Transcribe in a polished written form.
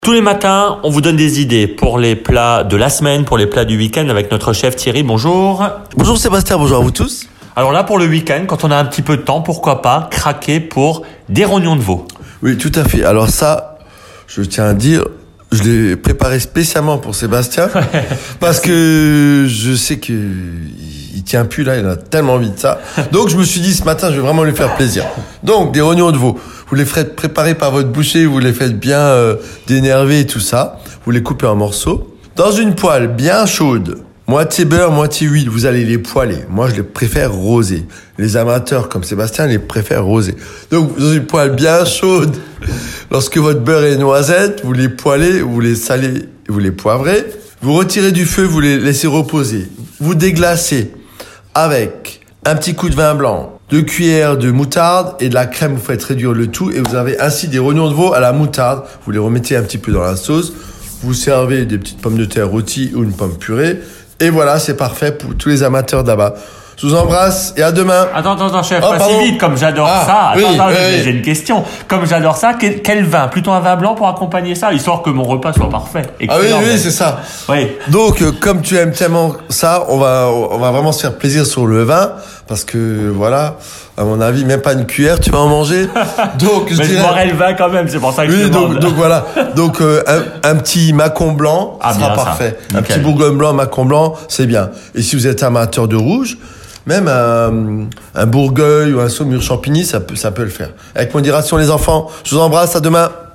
Tous les matins, on vous donne des idées pour les plats de la semaine, pour les plats du week-end avec notre chef Thierry. Bonjour. Bonjour Sébastien, bonjour à vous tous. Alors là, pour le week-end, quand on a un petit peu de temps, pourquoi pas craquer pour des rognons de veau. Oui, tout à fait. Alors ça, je tiens à dire, je l'ai préparé spécialement pour Sébastien parce que je sais que il tient plus là, il a tellement envie de ça. Donc je me suis dit ce matin, je vais vraiment lui faire plaisir. Donc des rognons de veau, vous les faites préparer par votre boucher, vous les faites bien dénerver et tout ça. Vous les coupez en morceaux. Dans une poêle bien chaude, moitié beurre, moitié huile, vous allez les poêler. Moi, je les préfère rosés. Les amateurs comme Sébastien les préfèrent rosés. Donc, dans une poêle bien chaude, lorsque votre beurre est noisette, vous les poêlez, vous les salez, vous les poivrez. Vous retirez du feu, vous les laissez reposer. Vous déglacez avec un petit coup de vin blanc, 2 cuillères de moutarde et de la crème. Vous faites réduire le tout et vous avez ainsi des rognons de veau à la moutarde. Vous les remettez un petit peu dans la sauce. Vous servez des petites pommes de terre rôties ou une pomme purée. Et voilà, c'est parfait pour tous les amateurs d'abat. Je vous embrasse et à demain. Attends, chef, pas si vite, comme j'adore ça. J'ai une question. Comme j'adore ça, quel vin? Plutôt un vin blanc pour accompagner ça, histoire que mon repas soit parfait. Excellent, oui, c'est ça. Oui. Donc, comme tu aimes tellement ça, on va vraiment se faire plaisir sur le vin, parce que voilà, à mon avis, même pas une cuillère, tu vas en manger. Donc, je boirai le vin quand même, c'est pour ça que je demande. Donc voilà. Donc, un petit Mâcon blanc, sera parfait. Un petit Bourgogne blanc, Mâcon blanc, c'est bien. Et si vous êtes amateur de rouge, même un Bourgueil ou un Saumur Champigny, ça peut le faire. Avec modération les enfants. Je vous embrasse, à demain.